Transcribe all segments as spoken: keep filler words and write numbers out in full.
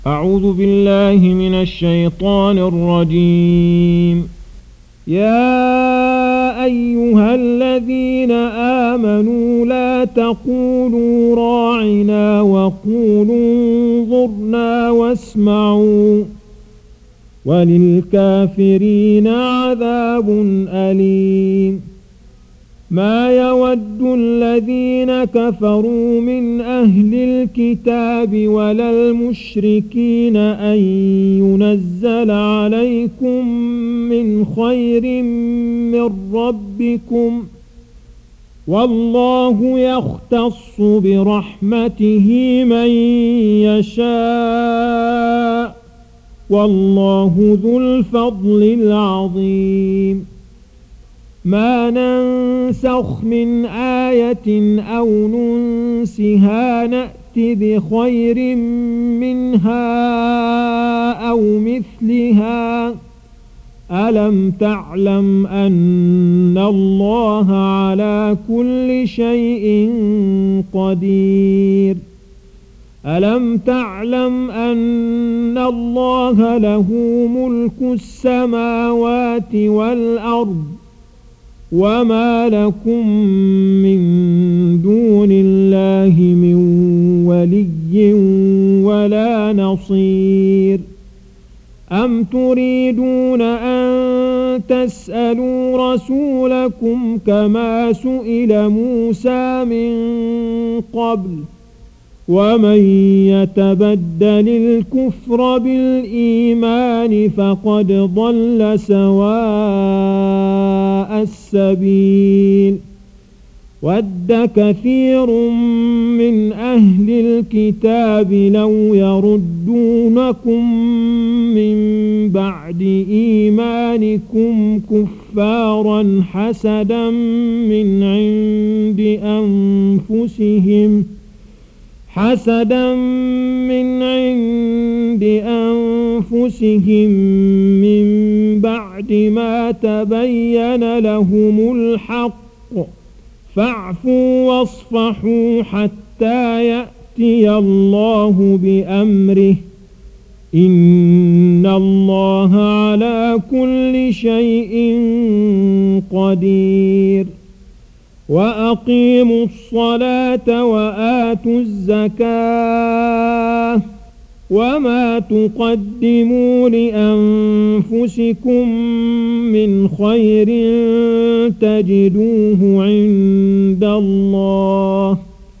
أعوذ بالله من الشيطان الرجيم. يا أيها الذين آمنوا لا تقولوا راعنا وقولوا انظرنا واسمعوا وللكافرين عذاب أليم. ما يود الذين كفروا من أهل الكتاب ولا المشركين أن ينزل عليكم من خير من ربكم والله يختص برحمته من يشاء والله ذو الفضل العظيم. ما ننسخ من آية أو ننسها نأت بخير منها أو مثلها. ألم تعلم أن الله على كل شيء قدير؟ ألم تعلم أن الله له ملك السماوات والأرض وما لكم من دون الله من ولي ولا نصير؟ أم تريدون أن تسألوا رسولكم كما سئل موسى من قبل؟ ومن يتبدل الكفر بالإيمان فقد ضل سواء السبيل. ود كثير من أهل الكتاب لو يردونكم من بعد إيمانكم كفارا حسدا من عند أنفسهم حسدا من عند أنفسهم من بعد ما تبين لهم الحق فاعفوا واصفحوا حتى يأتي الله بأمره إن الله على كل شيء قدير. وأقيموا الصلاة وآتوا الزكاة وما تقدموا لأنفسكم من خير تجدوه عند الله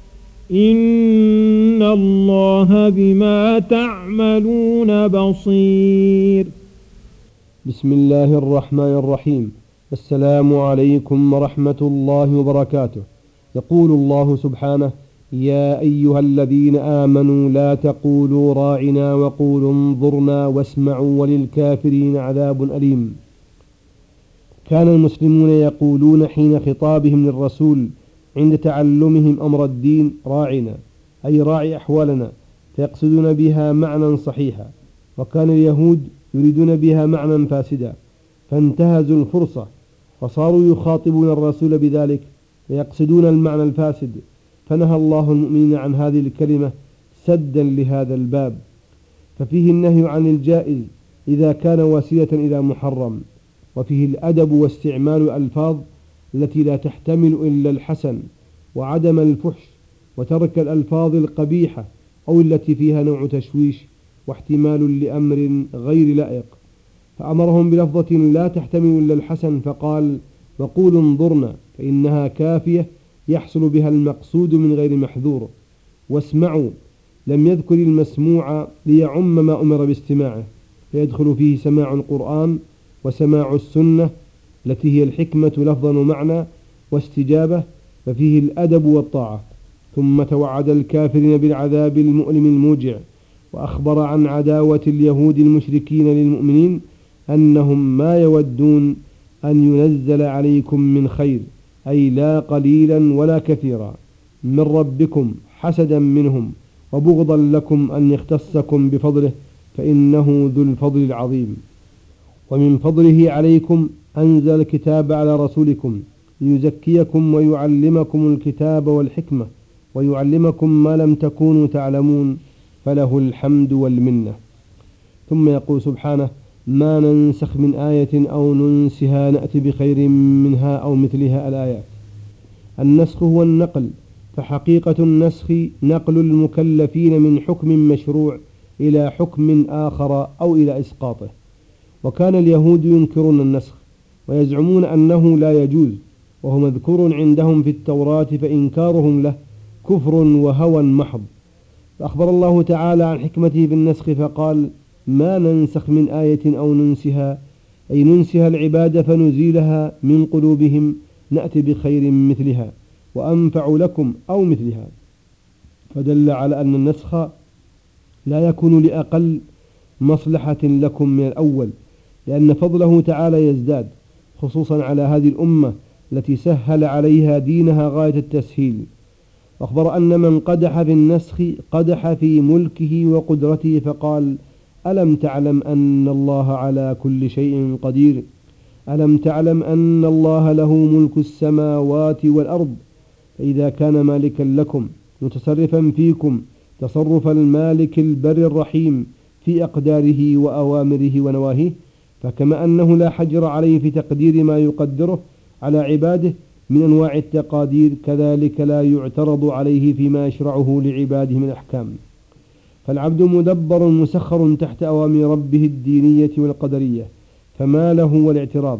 إن الله بما تعملون بصير. بسم الله الرحمن الرحيم. السلام عليكم ورحمة الله وبركاته. يقول الله سبحانه: يا أيها الذين آمنوا لا تقولوا راعنا وقولوا انظرنا واسمعوا وللكافرين عذاب أليم. كان المسلمون يقولون حين خطابهم للرسول عند تعلمهم أمر الدين راعنا، أي راعي أحوالنا، فيقصدون بها معنى صحيحا، وكان اليهود يريدون بها معنى فاسدا، فانتهزوا الفرصة فصاروا يخاطبون الرسول بذلك ويقصدون المعنى الفاسد، فنهى الله المؤمنين عن هذه الكلمة سدا لهذا الباب. ففيه النهي عن الجائز إذا كان وسيلة إلى محرم، وفيه الأدب واستعمال الألفاظ التي لا تحتمل إلا الحسن وعدم الفحش، وترك الألفاظ القبيحة أو التي فيها نوع تشويش واحتمال لأمر غير لائق. فأمرهم بلفظة لا تحتمل إلا الحسن فقال: وقولوا انظرنا، فإنها كافية يحصل بها المقصود من غير محذور. واسمعوا لم يذكر المسموع ليعم ما أمر باستماعه، فيدخل فيه سماع القرآن وسماع السنة التي هي الحكمة لفظا ومعنى واستجابة، ففيه الأدب والطاعة. ثم توعد الكافرين بالعذاب المؤلم الموجع، وأخبر عن عداوة اليهود المشركين للمؤمنين أنهم ما يودون أن ينزل عليكم من خير، أي لا قليلا ولا كثيرا، من ربكم حسدا منهم وبغضا لكم أن يختصكم بفضله فإنه ذو الفضل العظيم. ومن فضله عليكم أنزل الكتاب على رسولكم ليزكيكم ويعلمكم الكتاب والحكمة ويعلمكم ما لم تكونوا تعلمون فله الحمد والمنة. ثم يقول سبحانه: ما ننسخ من آية أو ننسها نأتي بخير منها أو مثلها. الآيات. النسخ هو النقل، فحقيقة النسخ نقل المكلفين من حكم مشروع إلى حكم آخر أو إلى إسقاطه. وكان اليهود ينكرون النسخ ويزعمون أنه لا يجوز، وهو مذكور عندهم في التوراة، فإنكارهم له كفر وهوى محض. فأخبر الله تعالى عن حكمته في النسخ فقال: ما ننسخ من آية أو ننسها، أي ننسها العبادة فنزيلها من قلوبهم نأتي بخير مثلها وأنفع لكم أو مثلها. فدل على أن النسخ لا يكون لأقل مصلحة لكم من الأول، لأن فضله تعالى يزداد، خصوصا على هذه الأمة التي سهل عليها دينها غاية التسهيل. أخبر أن من قدح في النسخ قدح في ملكه وقدرته، فقال: ألم تعلم أن الله على كل شيء قدير؟ ألم تعلم أن الله له ملك السماوات والأرض؟ فإذا كان مالكا لكم متصرفا فيكم تصرف المالك البر الرحيم في أقداره وأوامره ونواهيه، فكما أنه لا حجر عليه في تقدير ما يقدره على عباده من أنواع التقادير، كذلك لا يعترض عليه فيما يشرعه لعباده من أحكام. فالعبد مدبر مسخر تحت أوامر ربه الدينية والقدرية، فما له والاعتراض.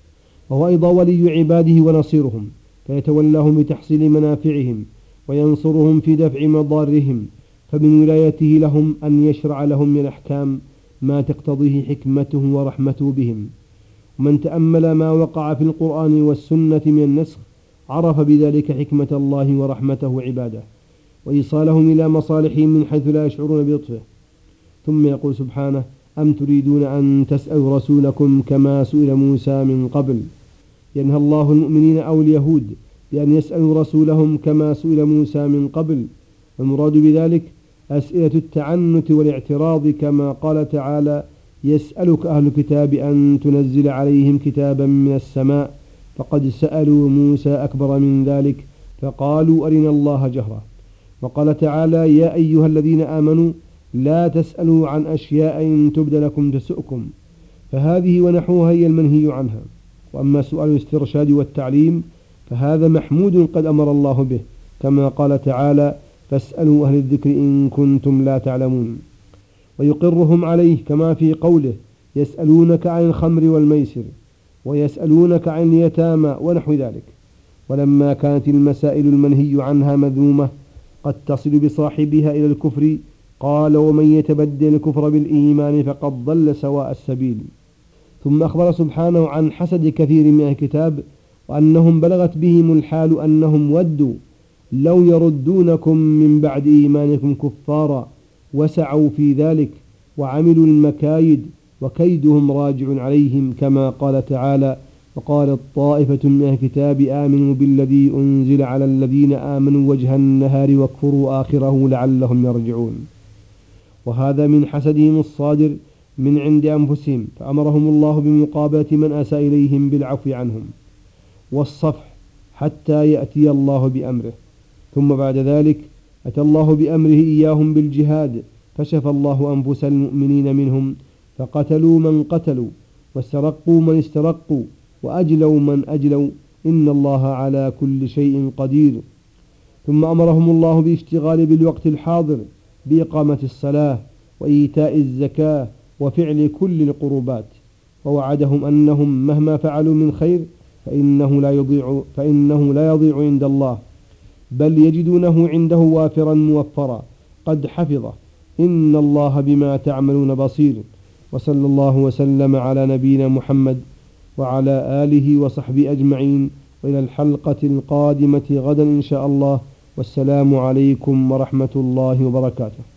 وهو أيضا ولي عباده ونصيرهم، فيتولاهم بتحصيل منافعهم وينصرهم في دفع مضارهم. فمن ولايته لهم أن يشرع لهم من الأحكام ما تقتضيه حكمته ورحمته بهم. ومن تأمل ما وقع في القرآن والسنة من النسخ عرف بذلك حكمة الله ورحمته عباده وإيصالهم إلى مصالحهم من حيث لا يشعرون بلطفه. ثم يقول سبحانه: أم تريدون أن تسألوا رسولكم كما سئل موسى من قبل؟ ينهى الله المؤمنين أو اليهود بأن يسألوا رسولهم كما سئل موسى من قبل، والمراد بذلك أسئلة التعنت والاعتراض، كما قال تعالى: يسألك أهل الكتاب أن تنزل عليهم كتابا من السماء، فقد سألوا موسى أكبر من ذلك فقالوا أرنا الله جهرة. وقال تعالى: يا أيها الذين آمنوا لا تسألوا عن أشياء إن تبد لكم تسؤكم. فهذه ونحوها هي المنهي عنها. وأما سؤال الاسترشاد والتعليم فهذا محمود قد أمر الله به، كما قال تعالى: فاسألوا أهل الذكر إن كنتم لا تعلمون. ويقرهم عليه كما في قوله: يسألونك عن الخمر والميسر ويسألونك عن اليتامى ونحو ذلك. ولما كانت المسائل المنهي عنها مذمومة قد تصل بصاحبها إلى الكفر، قال: ومن يتبدل الكفر بالإيمان فقد ضل سواء السبيل. ثم أخبر سبحانه عن حسد كثير من الكتاب، وأنهم بلغت بهم الحال أنهم ودوا لو يردونكم من بعد إيمانكم كفارا، وسعوا في ذلك وعملوا المكايد وكيدهم راجع عليهم، كما قال تعالى: وقالت طائفة من الكتاب آمنوا بالذي أنزل على الذين آمنوا وجه النهار واكفروا آخره لعلهم يرجعون. وهذا من حسدهم الصادر من عند أنفسهم، فأمرهم الله بمقابلة من أساء إليهم بالعفو عنهم والصفح حتى يأتي الله بأمره. ثم بعد ذلك أتى الله بأمره إياهم بالجهاد، فشفى الله أنفس المؤمنين منهم، فقتلوا من قتلوا واسترقوا من استرقوا وأجلوا من أجلوا، إن الله على كل شيء قدير. ثم أمرهم الله بالاشتغال بالوقت الحاضر بإقامة الصلاة وإيتاء الزكاة وفعل كل القربات، ووعدهم أنهم مهما فعلوا من خير فإنه لا يضيع, فإنه لا يضيع عند الله، بل يجدونه عنده وافرا موفرا قد حفظه، إن الله بما تعملون بصير. وصلى الله وسلم على نبينا محمد وعلى آله وصحبه أجمعين، وإلى الحلقة القادمة غدا إن شاء الله، والسلام عليكم ورحمة الله وبركاته.